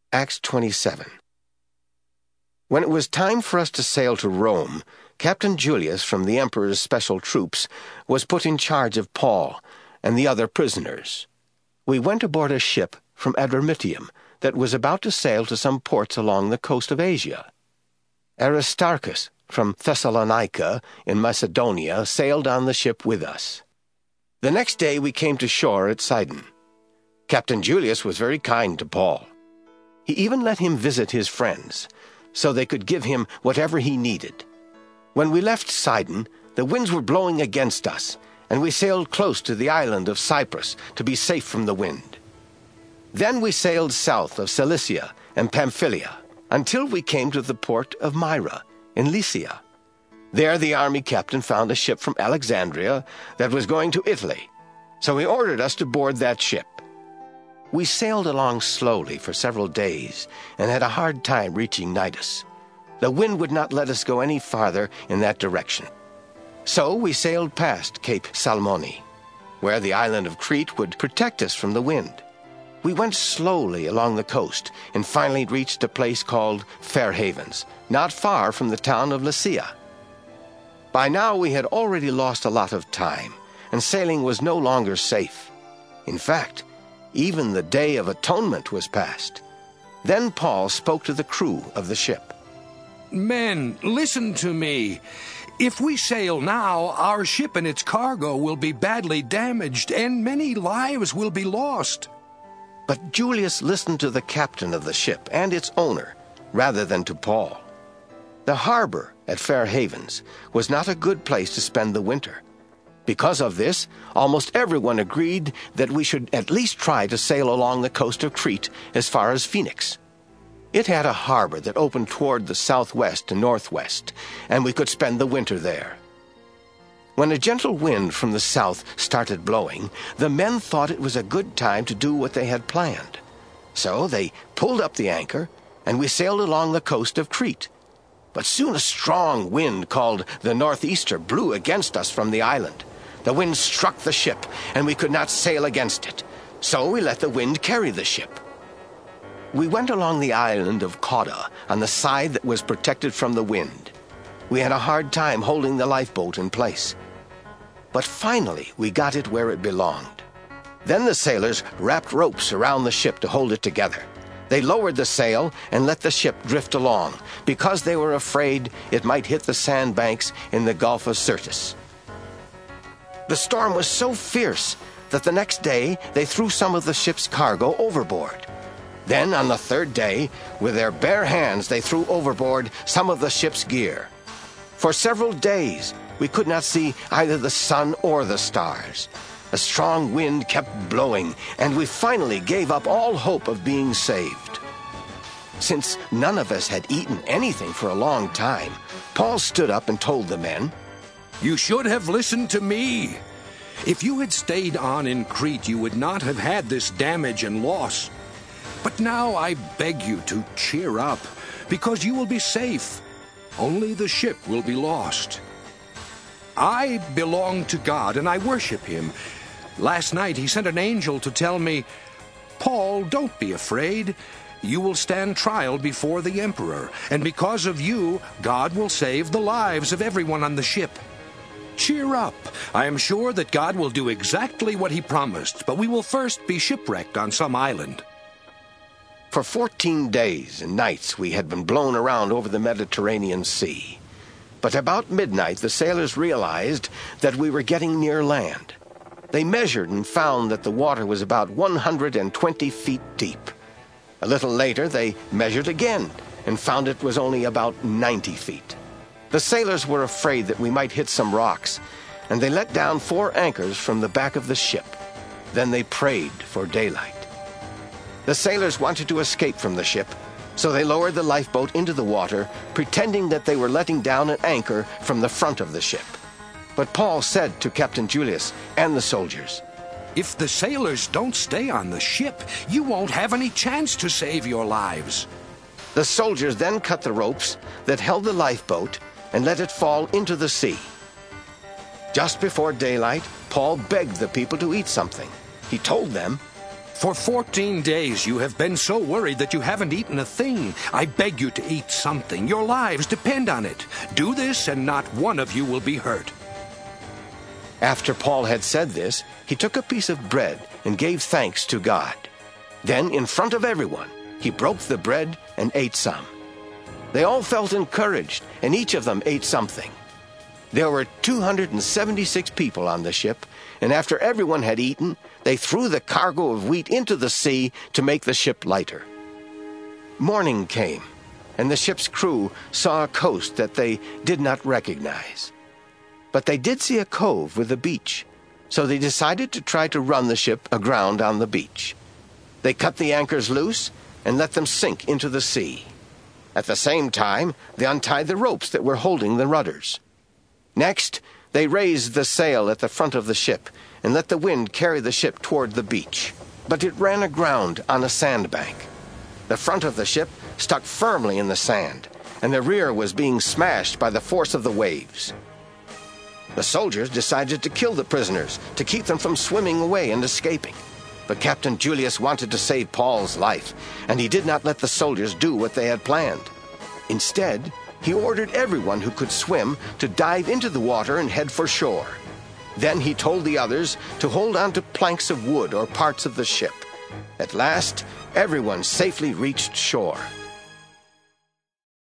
Acts 27. When it was time for us to sail to Rome, Captain Julius from the emperor's special troops was put in charge of Paul and the other prisoners. We went aboard a ship from Adramyttium that was about to sail to some ports along the coast of Asia. Aristarchus from Thessalonica in Macedonia sailed on the ship with us. The next day we came to shore at Sidon. Captain Julius was very kind to Paul. He even let him visit his friends, so they could give him whatever he needed. When we left Sidon, the winds were blowing against us, and we sailed close to the island of Cyprus to be safe from the wind. Then we sailed south of Cilicia and Pamphylia, until we came to the port of Myra in Lycia. There the army captain found a ship from Alexandria that was going to Italy, so he ordered us to board that ship. We sailed along slowly for several days and had a hard time reaching Cnidus. The wind would not let us go any farther in that direction. So we sailed past Cape Salmone, where the island of Crete would protect us from the wind. We went slowly along the coast and finally reached a place called Fair Havens, not far from the town of Lasea. By now we had already lost a lot of time, and sailing was no longer safe. In fact, even the Day of Atonement was past. Then Paul spoke to the crew of the ship. Men, listen to me. If we sail now, our ship and its cargo will be badly damaged, and many lives will be lost. But Julius listened to the captain of the ship and its owner, rather than to Paul. The harbor at Fair Havens was not a good place to spend the winter. Because of this, almost everyone agreed that we should at least try to sail along the coast of Crete as far as Phoenix. It had a harbor that opened toward the southwest and northwest, and we could spend the winter there. When a gentle wind from the south started blowing, the men thought it was a good time to do what they had planned. So they pulled up the anchor, and we sailed along the coast of Crete. But soon a strong wind called the northeaster blew against us from the island. The wind struck the ship, and we could not sail against it. So we let the wind carry the ship. We went along the island of Cauda on the side that was protected from the wind. We had a hard time holding the lifeboat in place. But finally we got it where it belonged. Then the sailors wrapped ropes around the ship to hold it together. They lowered the sail and let the ship drift along, because they were afraid it might hit the sandbanks in the Gulf of Syrtis. The storm was so fierce that the next day they threw some of the ship's cargo overboard. Then on the third day, with their bare hands they threw overboard some of the ship's gear. For several days we could not see either the sun or the stars. A strong wind kept blowing, and we finally gave up all hope of being saved. Since none of us had eaten anything for a long time, Paul stood up and told the men, You should have listened to me. If you had stayed on in Crete, you would not have had this damage and loss. But now I beg you to cheer up, because you will be safe. Only the ship will be lost. I belong to God, and I worship Him. Last night He sent an angel to tell me, Paul, don't be afraid. You will stand trial before the emperor, and because of you, God will save the lives of everyone on the ship. Cheer up. I am sure that God will do exactly what He promised, but we will first be shipwrecked on some island. For 14 days and nights we had been blown around over the Mediterranean Sea. But about midnight the sailors realized that we were getting near land. They measured and found that the water was about 120 feet deep. A little later they measured again and found it was only about 90 feet. The sailors were afraid that we might hit some rocks, and they let down 4 anchors from the back of the ship. Then they prayed for daylight. The sailors wanted to escape from the ship, so they lowered the lifeboat into the water, pretending that they were letting down an anchor from the front of the ship. But Paul said to Captain Julius and the soldiers, If the sailors don't stay on the ship, you won't have any chance to save your lives. The soldiers then cut the ropes that held the lifeboat and let it fall into the sea. Just before daylight, Paul begged the people to eat something. He told them, For 14 days you have been so worried that you haven't eaten a thing. I beg you to eat something. Your lives depend on it. Do this, and not one of you will be hurt." After Paul had said this, he took a piece of bread and gave thanks to God. Then, in front of everyone, he broke the bread and ate some. They all felt encouraged, and each of them ate something. There were 276 people on the ship, and after everyone had eaten, they threw the cargo of wheat into the sea to make the ship lighter. Morning came, and the ship's crew saw a coast that they did not recognize. But they did see a cove with a beach, so they decided to try to run the ship aground on the beach. They cut the anchors loose and let them sink into the sea. At the same time, they untied the ropes that were holding the rudders. Next, they raised the sail at the front of the ship and let the wind carry the ship toward the beach. But it ran aground on a sandbank. The front of the ship stuck firmly in the sand, and the rear was being smashed by the force of the waves. The soldiers decided to kill the prisoners to keep them from swimming away and escaping. But Captain Julius wanted to save Paul's life, and he did not let the soldiers do what they had planned. Instead, he ordered everyone who could swim to dive into the water and head for shore. Then he told the others to hold on to planks of wood or parts of the ship. At last, everyone safely reached shore.